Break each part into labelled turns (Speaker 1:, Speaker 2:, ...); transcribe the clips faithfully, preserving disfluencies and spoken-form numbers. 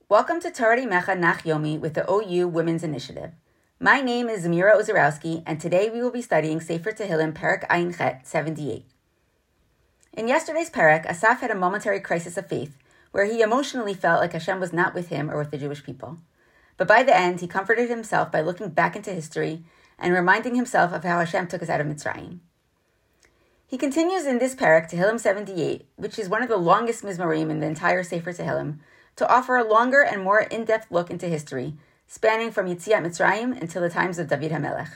Speaker 1: Welcome to Torah Mecha Nach Yomi with the O U Women's Initiative. My name is Zamira Ozarowski, and today we will be studying Sefer Tehillim, Perek Ayin Chet, seventy-eight. In yesterday's Perek, Asaf had a momentary crisis of faith, where he emotionally felt like Hashem was not with him or with the Jewish people. But by the end, he comforted himself by looking back into history and reminding himself of how Hashem took us out of Mitzrayim. He continues in this Perek, Tehillim seventy-eight, which is one of the longest Mizmorim in the entire Sefer Tehillim, to offer a longer and more in-depth look into history, spanning from Yetziat Mitzrayim until the times of David HaMelech.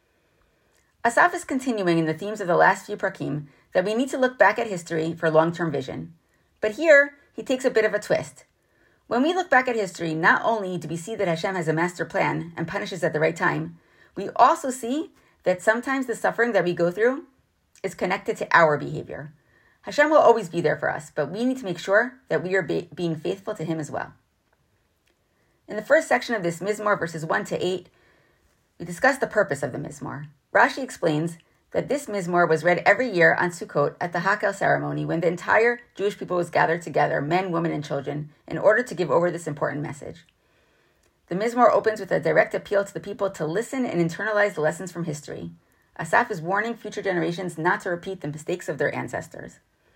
Speaker 1: Asaf is continuing in the themes of the last few Prakim that we need to look back at history for long-term vision. But here, he takes a bit of a twist. When we look back at history, not only do we see that Hashem has a master plan and punishes at the right time, we also see that sometimes the suffering that we go through is connected to our behavior. Hashem will always be there for us, but we need to make sure that we are be- being faithful to Him as well. In the first section of this Mizmor, verses one to eight, we discuss the purpose of the Mizmor. Rashi explains that this Mizmor was read every year on Sukkot at the Hakel ceremony when the entire Jewish people was gathered together, men, women, and children, in order to give over this important message. The Mizmor opens with a direct appeal to the people to listen and internalize the lessons from history. Asaf is warning future generations not to repeat the mistakes of their ancestors.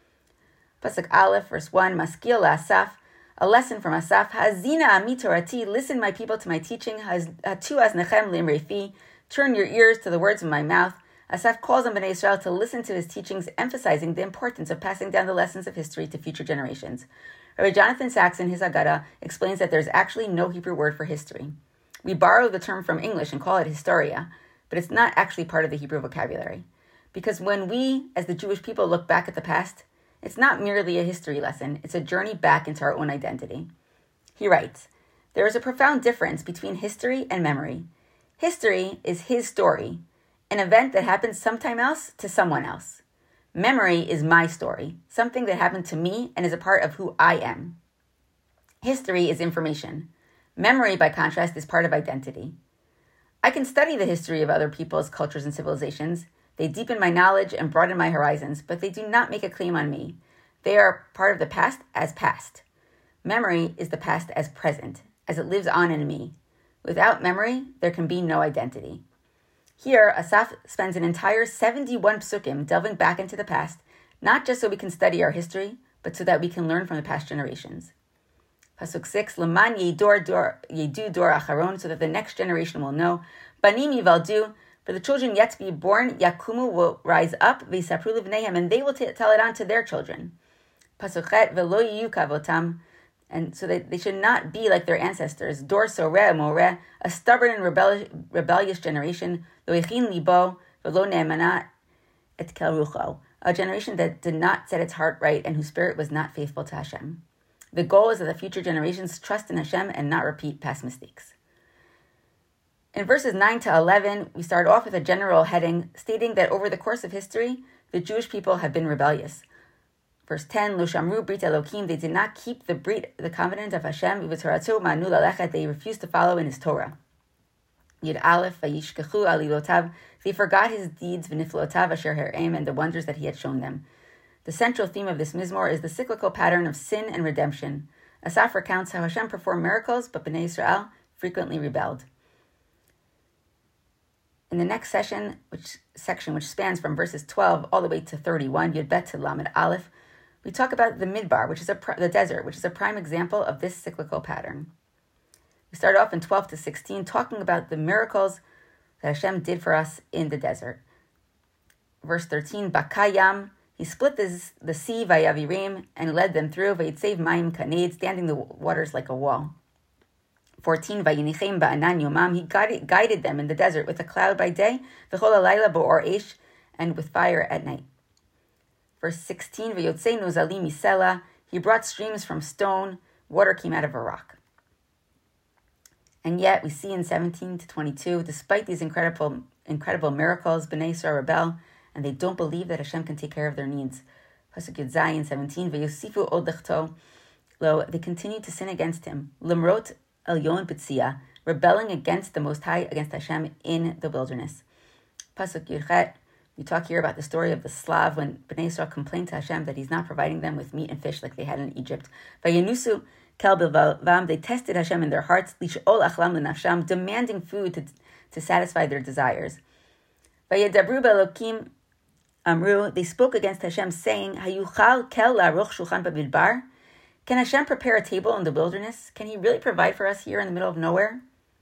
Speaker 1: Pasuk Aleph, verse one, Maskil la'Asaf, a lesson from Asaf, Hazina ami torati, listen my people to my teaching, Hatu aznechem limrefi, turn your ears to the words of my mouth. Asaf calls on Bnei Israel to listen to his teachings, emphasizing the importance of passing down the lessons of history to future generations. Rabbi Jonathan Sacks in his Haggadah explains that there's actually no Hebrew word for history. We borrow the term from English and call it historia, but it's not actually part of the Hebrew vocabulary. Because when we, as the Jewish people, look back at the past, it's not merely a history lesson, it's a journey back into our own identity. He writes, there is a profound difference between history and memory. History is his story, an event that happened sometime else to someone else. Memory is my story, something that happened to me and is a part of who I am. History is information. Memory, by contrast, is part of identity. I can study the history of other peoples, cultures, and civilizations. They deepen my knowledge and broaden my horizons, but they do not make a claim on me. They are part of the past as past. Memory is the past as present, as it lives on in me. Without memory, there can be no identity. Here, Asaf spends an entire seventy-one psukim delving back into the past, not just so we can study our history, but so that we can learn from the past generations. Pasuk six, Leman yedor dor yedu dor acharon, so that the next generation will know. Banim yivaldu, for the children yet to be born, Yakumu will rise up, v'yisapru livneihem, and they will t- tell it on to their children. Pasuk chet, v'lo yiyu kavotam, and so that they should not be like their ancestors. Dor soreh moreh, a stubborn and rebellious, rebellious generation. Lo yechin libo, v'lo ne'emana et kel rucho, a generation that did not set its heart right and whose spirit was not faithful to Hashem. The goal is that the future generations trust in Hashem and not repeat past mistakes. In verses nine to eleven, we start off with a general heading stating that over the course of history, the Jewish people have been rebellious. Verse ten, Lo shamru brit Elokim, they did not keep the brit, the covenant of Hashem, v'toratu ma'anu lalechet, they refused to follow in His Torah. Yud Aleph, vayishkechu alilotav, they forgot His deeds, v'niflotav asher her'em, and the wonders that He had shown them. The central theme of this Mizmor is the cyclical pattern of sin and redemption. Asaf recounts how Hashem performed miracles, but Bnei Israel frequently rebelled. In the next session, which section, which spans from verses twelve all the way to thirty-one, Yud Bet to Lamed Aleph, we talk about the Midbar, which is a, the desert, which is a prime example of this cyclical pattern. We start off in twelve to sixteen, talking about the miracles that Hashem did for us in the desert. Verse thirteen, Bakayam, He split this, the sea, Vayavirim, and led them through, Vayitsev Mayim Kaned, standing the waters like a wall. fourteen, Vayinichem ba'anan yomam, He guided, guided them in the desert with a cloud by day, v'chol halayla bo'or eish, and with fire at night. Verse sixteen, V'yotzenu zalim misela, He brought streams from stone, water came out of a rock. And yet, we see in seventeen to twenty-two, despite these incredible incredible miracles, Bnei Yisrael rebel, and they don't believe that Hashem can take care of their needs. Pasuk Yud Zayin seventeen, V'yosifu od lechto, lo, they continue to sin against Him. Limrot Elyon B'tzia, rebelling against the Most High, against Hashem in the wilderness. Pasuk Yud Chet, we talk here about the story of the Slav when Bnei Yisrael complained to Hashem that He's not providing them with meat and fish like they had in Egypt. Vayenusu kel bilvavam, they tested Hashem in their hearts, lish'ol achlam l'nafsham, demanding food to, to satisfy their desires. Vayedabru b'Elokim amru, they spoke against Hashem, saying, Hayuchal kel la'aruch shulchan b'midbar? Can Hashem prepare a table in the wilderness? Can He really provide for us here in the middle of nowhere?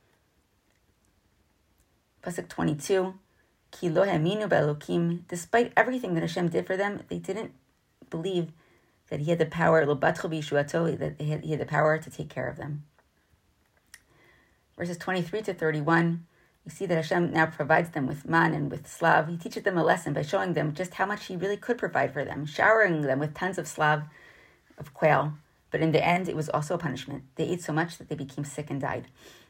Speaker 1: Pasuk twenty-two, Ki lo haminu b'Elokim, despite everything that Hashem did for them, they didn't believe that He had the power, lo batchu b'yishuato, that he had, he had the power to take care of them. Verses twenty-three to thirty-one, you see that Hashem now provides them with man and with slav. He teaches them a lesson by showing them just how much He really could provide for them, showering them with tons of slav, of quail. But in the end, it was also a punishment. They ate so much that they became sick and died.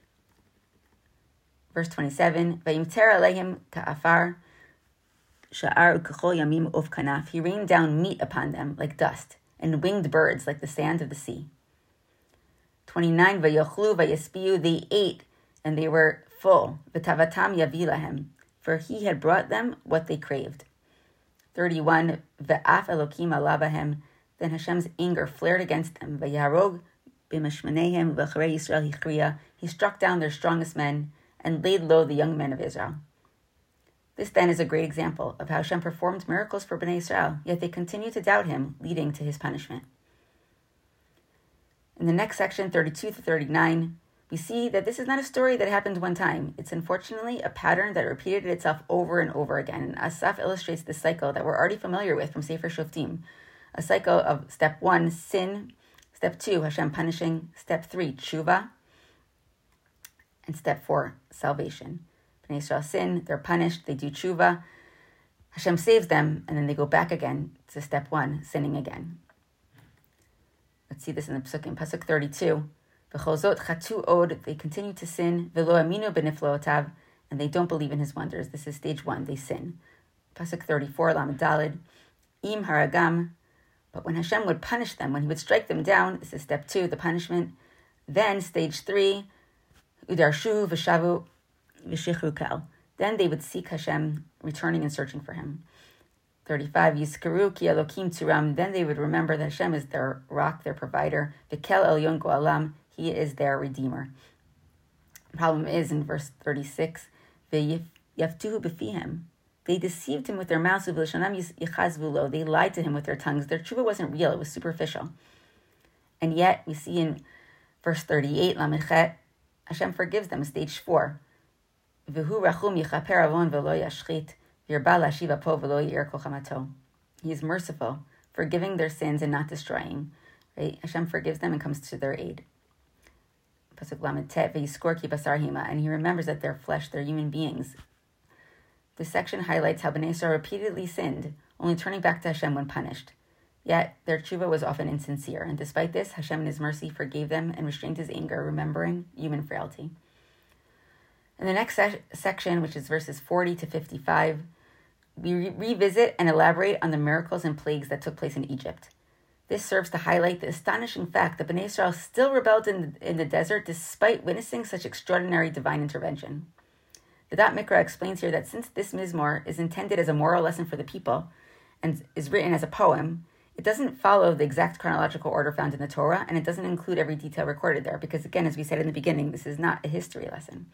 Speaker 1: Verse twenty-seven, Vayimter aleihim ka'afar sha'ar u'kechol yamim of kanaf. He rained down meat upon them like dust, and winged birds like the sand of the sea. twenty-nine, Vayochlu vayaspiu, they ate, and they were full. V'tavatam yavi lahem, for He had brought them what they craved. thirty-one, Ve'af Elokim alabahem, then Hashem's anger flared against them. Vayarog b'mashmanehem v'charei Yisrael hichriya, He struck down their strongest men and laid low the young men of Israel. This then is a great example of how Hashem performed miracles for Bnei Israel, yet they continue to doubt Him, leading to His punishment. In the next section, thirty-two to thirty-nine, we see that this is not a story that happened one time. It's unfortunately a pattern that repeated itself over and over again. And Asaf illustrates this cycle that we're already familiar with from Sefer Shoftim. A cycle of step one, sin. Step two, Hashem punishing. Step three, tshuva. And step four, salvation. Bnei Israel sin, they're punished, they do tshuva. Hashem saves them, and then they go back again to step one, sinning again. Let's see this in the Psukim. Pasuk thirty-two. V'chozot chatu od, they continue to sin. V'lo aminu b'niflootav, and they don't believe in His wonders. This is stage one, they sin. Pasuk thirty-four, Lamed Daled. Im haragam, but when Hashem would punish them, when He would strike them down, this is step two, the punishment. Then stage three, udarshu v'shavu v'shichru kal. Then they would seek Hashem, returning and searching for Him. thirty-five, Yizkaru ki Elokim turam. Then they would remember that Hashem is their rock, their provider. V'kel elyon go'alam. He is their redeemer. The problem is in verse thirty-six, V'yaftuhu b'fihem. They deceived Him with their mouths. They lied to Him with their tongues. Their tshuva wasn't real. It was superficial. And yet, we see in verse thirty-eight, Lamed Chet, Hashem forgives them, stage four. V'hu rachum yichaper avon v'lo yashchit, v'yirba lashiv apo v'lo yir kol chamato. He is merciful, forgiving their sins and not destroying. Right? Hashem forgives them and comes to their aid. Pasuk Lamed Tet, v'yiskor ki basar hima, and He remembers that they're flesh, they're human beings. This section highlights how Bnei Israel repeatedly sinned, only turning back to Hashem when punished. Yet, their tshuva was often insincere, and despite this, Hashem in His mercy forgave them and restrained His anger, remembering human frailty. In the next se- section, which is verses forty to fifty-five, we re- revisit and elaborate on the miracles and plagues that took place in Egypt. This serves to highlight the astonishing fact that Bnei Israel still rebelled in the, in the desert despite witnessing such extraordinary divine intervention. The Da'at Mikra explains here that since this Mizmor is intended as a moral lesson for the people and is written as a poem, it doesn't follow the exact chronological order found in the Torah, and it doesn't include every detail recorded there, because again, as we said in the beginning, this is not a history lesson.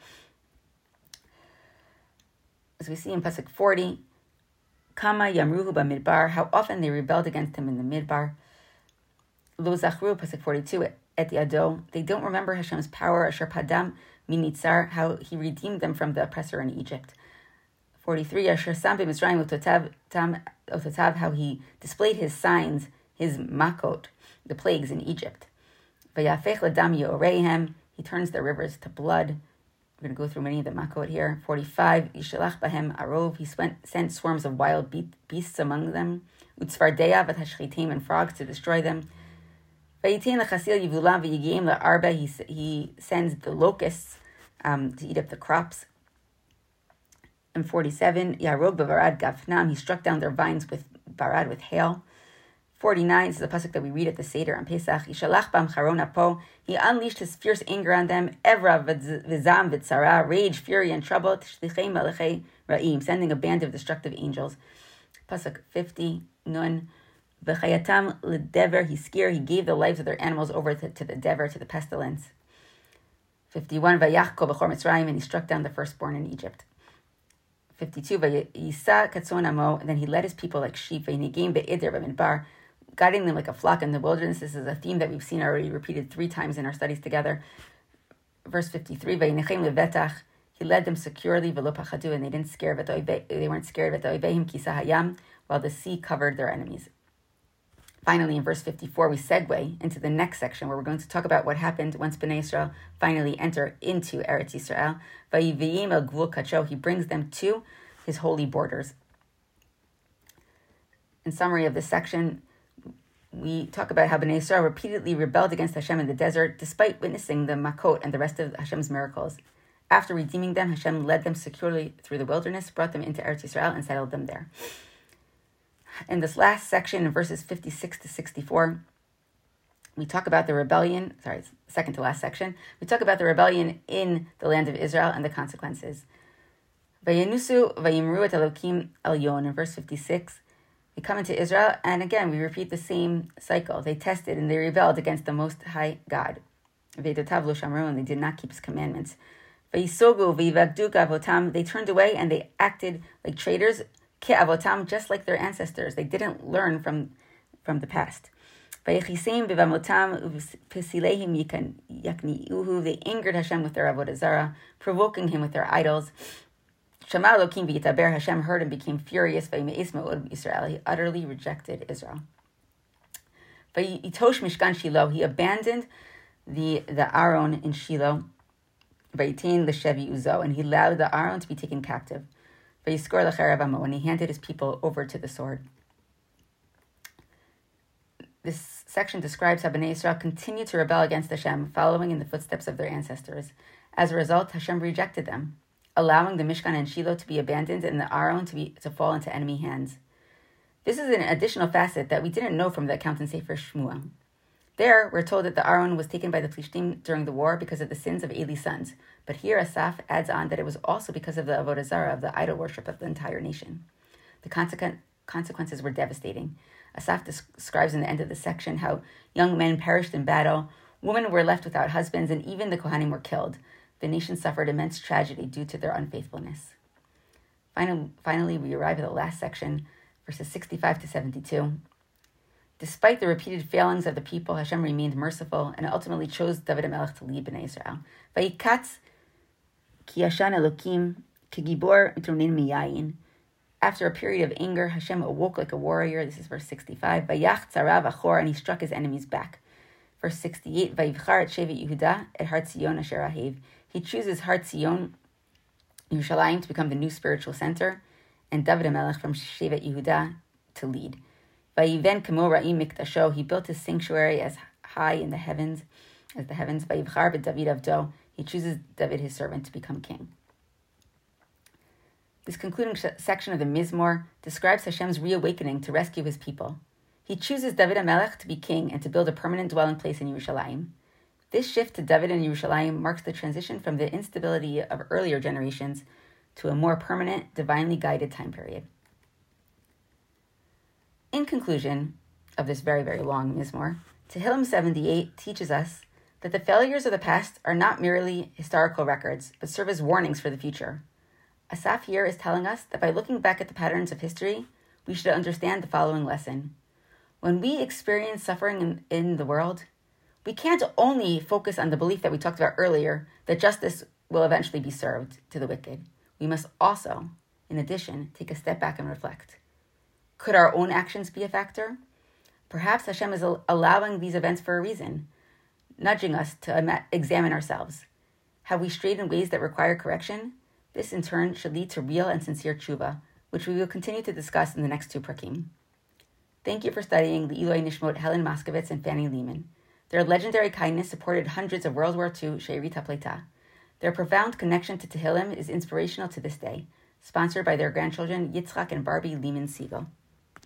Speaker 1: As we see in Pasuk forty, Kama Yamruhu Bamidbar, how often they rebelled against Him in the Midbar. Lo Zachru, Pasuk forty-two, Et Yado, they don't remember Hashem's power, Asher Padam Minitzar, how He redeemed them from the oppressor in Egypt. forty-three, Asher Sam B'Mitzrayim Ototav Tam Ototav, how He displayed His signs, His makot, the plagues in Egypt. Vayafech Ladam Yoreihem, He turns the rivers to blood. We're going to go through many of the makot here. forty-five, Yishalach Bahem Arov, He sent swarms of wild beasts among them. Utzvardeya v'tashchitim, and frogs to destroy them. Vayitin lechasil yivulam v'yigim le'arba, He He sends the locusts um, to eat up the crops. And forty-seven, Yarog b'varad gafnam, He struck down their vines with barad, with hail. forty-nine, this is the pasuk that we read at the Seder on Pesach. Yishalach bam charon apo, He unleashed His fierce anger on them. Evra v'zam v'tzara, rage, fury, and trouble. Tishlichei melechei ra'im, sending a band of destructive angels. Pasuk fifty, Nun. V'chayatam l'dever, he scared, he gave the lives of their animals over to, to the dever, to the pestilence. fifty-one, Vayachko b'chor Mitzrayim, and he struck down the firstborn in Egypt. fifty-two, Vayisa katzon amo, and then he led his people like sheep, v'negim be'eder b'midbar, guiding them like a flock in the wilderness. This is a theme that we've seen already repeated three times in our studies together. Verse fifty-three, Vayinechem levetach, he led them securely, v'lo pachadu, and they didn't scare, they weren't scared, v'toivehim kisa hayam, while the sea covered their enemies. Finally, in verse fifty-four, we segue into the next section where we're going to talk about what happened once Bnei Israel finally enter into Eretz Yisrael. Vayiviyim el gvul kacho, he brings them to his holy borders. In summary of this section, we talk about how Bnei Israel repeatedly rebelled against Hashem in the desert, despite witnessing the Makot and the rest of Hashem's miracles. After redeeming them, Hashem led them securely through the wilderness, brought them into Eretz Yisrael, and settled them there. In this last section, in verses fifty-six to sixty-four, we talk about the rebellion, sorry, second to last section, we talk about the rebellion in the land of Israel and the consequences. Vayenusu vayimru et Elokim elyon, in verse fifty-six, we come into Israel, and again, we repeat the same cycle. They tested and they rebelled against the Most High God. Veidotav lo shamru, and they did not keep his commandments. Vayisogu v'yivagdu avotam, they turned away and they acted like traitors, ke avotam, just like their ancestors. They didn't learn from, from the past. Vayichisim v'vamotam v'silehim yakniuhu, they angered Hashem with their avodah zarah, provoking him with their idols. Shema Elokim v'yitaber, Hashem heard and became furious. Vayimeis me'od Yisrael, he utterly rejected Israel. Vayitosh mishkan Shiloh, he abandoned the the Aron in Shiloh. Vayitin l'shevi uzo, and he allowed the Aron to be taken captive. Vayiskor l'cherev amo, and he handed his people over to the sword. This section describes how Bnei Israel continued to rebel against Hashem, following in the footsteps of their ancestors. As a result, Hashem rejected them, allowing the Mishkan and Shiloh to be abandoned and the Aron to be to fall into enemy hands. This is an additional facet that we didn't know from the account in Sefer Shmuel. There, we're told that the Aron was taken by the Plishtim during the war because of the sins of Eli's sons. But here, Asaph adds on that it was also because of the avodah zarah, of the idol worship of the entire nation. The consequent consequences were devastating. Asaph describes in the end of the section how young men perished in battle, women were left without husbands, and even the Kohanim were killed. The nation suffered immense tragedy due to their unfaithfulness. Final, finally, we arrive at the last section, verses sixty-five to seventy-two. Despite the repeated failings of the people, Hashem remained merciful and ultimately chose David HaMelech to lead Bnei Israel. Vayikatz ki yashan Elokim ki gibor mitrunin miyayin. After a period of anger, Hashem awoke like a warrior. This is verse sixty-five. Vayach tzarav achor, and he struck his enemies back. Verse sixty-eight. Vayivchar et Shevet Yehuda et Har Tzion asher ahev. He chooses Har Tzion, Yerushalayim, to become the new spiritual center, and David HaMelech from Shevet Yehuda to lead. Vayiven kamo ra'im mikdasho, he built his sanctuary as high in the heavens, as the heavens. Vayivchar b'David avdo, he chooses David his servant to become king. This concluding sh- section of the Mizmor describes Hashem's reawakening to rescue his people. He chooses David HaMelech to be king and to build a permanent dwelling place in Yerushalayim. This shift to David and Yerushalayim marks the transition from the instability of earlier generations to a more permanent, divinely guided time period. In conclusion of this very, very long Mizmor, Tehillim seventy-eight teaches us that the failures of the past are not merely historical records, but serve as warnings for the future. Asaph here is telling us that by looking back at the patterns of history, we should understand the following lesson. When we experience suffering in, in the world, we can't only focus on the belief that we talked about earlier, that justice will eventually be served to the wicked. We must also, in addition, take a step back and reflect. Could our own actions be a factor? Perhaps Hashem is allowing these events for a reason, nudging us to examine ourselves. Have we strayed in ways that require correction? This, in turn, should lead to real and sincere tshuva, which we will continue to discuss in the next two prakim. Thank you for studying the Eloi Nishmot Helen Moskovitz and Fanny Lehman. Their legendary kindness supported hundreds of World War Two She'erit HaPleita. Their profound connection to Tehillim is inspirational to this day, sponsored by their grandchildren Yitzchak and Barbie Lehman Siegel.